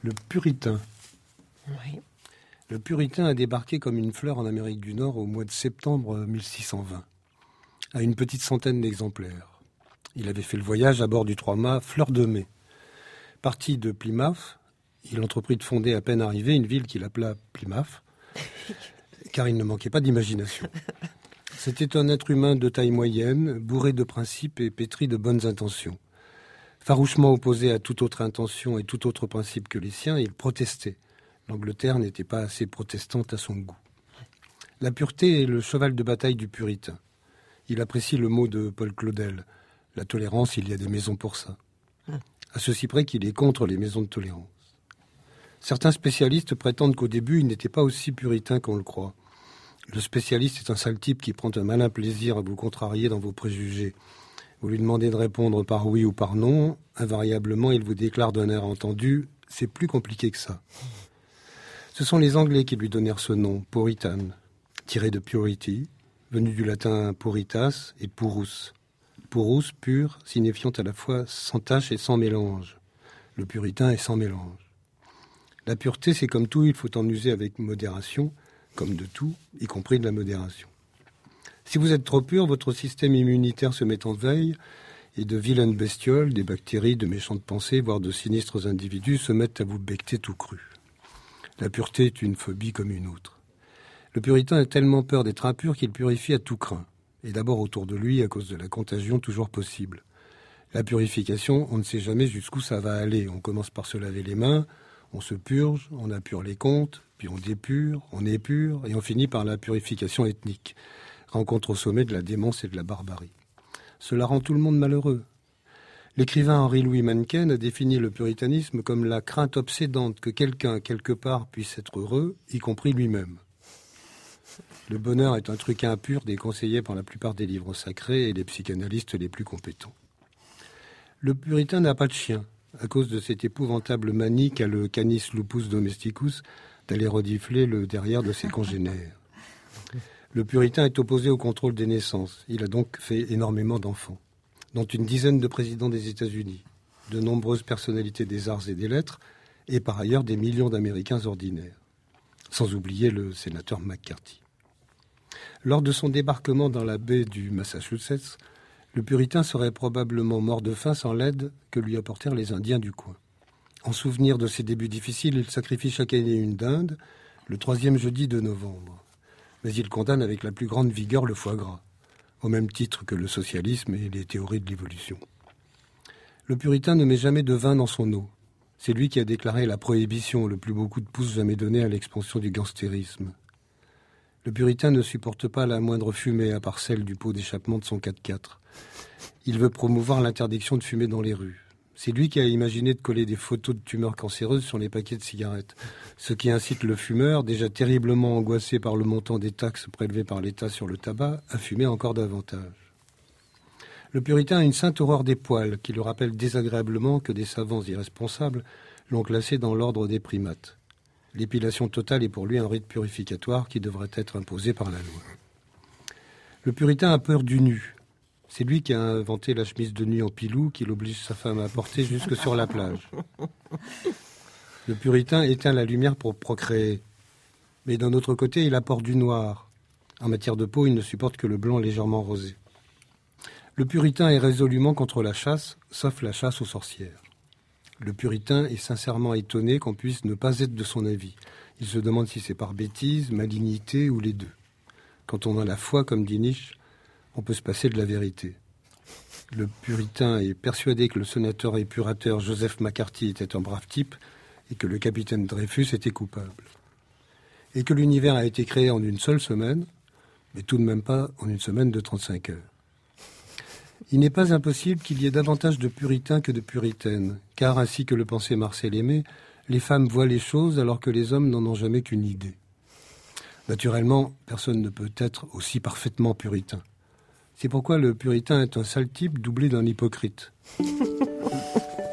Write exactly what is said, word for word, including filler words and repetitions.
Le puritain. Oui. Le puritain a débarqué comme une fleur en Amérique du Nord au mois de septembre mille six cent vingt, à une petite centaine d'exemplaires. Il avait fait le voyage à bord du trois-mâts Fleur de Mai. Parti de Plymouth, il entreprit de fonder à peine arrivé une ville qu'il appela Plymouth, car il ne manquait pas d'imagination. C'était un être humain de taille moyenne, bourré de principes et pétri de bonnes intentions. Farouchement opposé à toute autre intention et tout autre principe que les siens, il protestait. L'Angleterre n'était pas assez protestante à son goût. La pureté est le cheval de bataille du puritain. Il apprécie le mot de Paul Claudel. La tolérance, il y a des maisons pour ça. À ceci près qu'il est contre les maisons de tolérance. Certains spécialistes prétendent qu'au début, il n'était pas aussi puritain qu'on le croit. Le spécialiste est un sale type qui prend un malin plaisir à vous contrarier dans vos préjugés. Vous lui demandez de répondre par oui ou par non. Invariablement, il vous déclare d'un air entendu « c'est plus compliqué que ça ». Ce sont les Anglais qui lui donnèrent ce nom, Puritan, tiré de purity, venu du latin puritas et purus. Purus, pur, signifiant à la fois sans tache et sans mélange. Le puritain est sans mélange. La pureté, c'est comme tout, il faut en user avec modération, comme de tout, y compris de la modération. Si vous êtes trop pur, votre système immunitaire se met en veille et de vilaines bestioles, des bactéries, de méchantes pensées, voire de sinistres individus se mettent à vous becqueter tout cru. La pureté est une phobie comme une autre. Le puritain a tellement peur d'être impur qu'il purifie à tout craint, et d'abord autour de lui à cause de la contagion toujours possible. La purification, on ne sait jamais jusqu'où ça va aller. On commence par se laver les mains, on se purge, on appure les comptes, puis on dépure, on épure, et on finit par la purification ethnique. Rencontre au sommet de la démence et de la barbarie. Cela rend tout le monde malheureux. L'écrivain Henri-Louis Mencken a défini le puritanisme comme la crainte obsédante que quelqu'un, quelque part, puisse être heureux, y compris lui-même. Le bonheur est un truc impur déconseillé par la plupart des livres sacrés et les psychanalystes les plus compétents. Le puritain n'a pas de chien, à cause de cette épouvantable manie qu'a le canis lupus domesticus d'aller renifler le derrière de ses congénères. Le puritain est opposé au contrôle des naissances. Il a donc fait énormément d'enfants, dont une dizaine de présidents des États-Unis, de nombreuses personnalités des arts et des lettres, et par ailleurs des millions d'Américains ordinaires, sans oublier le sénateur McCarthy. Lors de son débarquement dans la baie du Massachusetts, le puritain serait probablement mort de faim sans l'aide que lui apportèrent les Indiens du coin. En souvenir de ses débuts difficiles, il sacrifie chaque année une dinde, le troisième jeudi de novembre. Mais il condamne avec la plus grande vigueur le foie gras, au même titre que le socialisme et les théories de l'évolution. Le puritain ne met jamais de vin dans son eau. C'est lui qui a déclaré la prohibition, le plus beau coup de pouce jamais donné à l'expansion du gangstérisme. Le puritain ne supporte pas la moindre fumée, à part celle du pot d'échappement de son quatre-quatre. Il veut promouvoir l'interdiction de fumer dans les rues. C'est lui qui a imaginé de coller des photos de tumeurs cancéreuses sur les paquets de cigarettes, ce qui incite le fumeur, déjà terriblement angoissé par le montant des taxes prélevées par l'État sur le tabac, à fumer encore davantage. Le puritain a une sainte horreur des poils, qui le rappelle désagréablement que des savants irresponsables l'ont classé dans l'ordre des primates. L'épilation totale est pour lui un rite purificatoire qui devrait être imposé par la loi. Le puritain a peur du nu. C'est lui qui a inventé la chemise de nuit en pilou qu'il oblige sa femme à porter jusque sur la plage. Le puritain éteint la lumière pour procréer. Mais d'un autre côté, il apporte du noir. En matière de peau, il ne supporte que le blanc légèrement rosé. Le puritain est résolument contre la chasse, sauf la chasse aux sorcières. Le puritain est sincèrement étonné qu'on puisse ne pas être de son avis. Il se demande si c'est par bêtise, malignité ou les deux. Quand on a la foi, comme dit Nietzsche, on peut se passer de la vérité. Le puritain est persuadé que le sénateur épurateur Joseph McCarthy était un brave type et que le capitaine Dreyfus était coupable. Et que l'univers a été créé en une seule semaine, mais tout de même pas en une semaine de trente-cinq heures. Il n'est pas impossible qu'il y ait davantage de puritains que de puritaines, car, ainsi que le pensait Marcel Aimé, les femmes voient les choses alors que les hommes n'en ont jamais qu'une idée. Naturellement, personne ne peut être aussi parfaitement puritain. C'est pourquoi le puritain est un sale type doublé d'un hypocrite.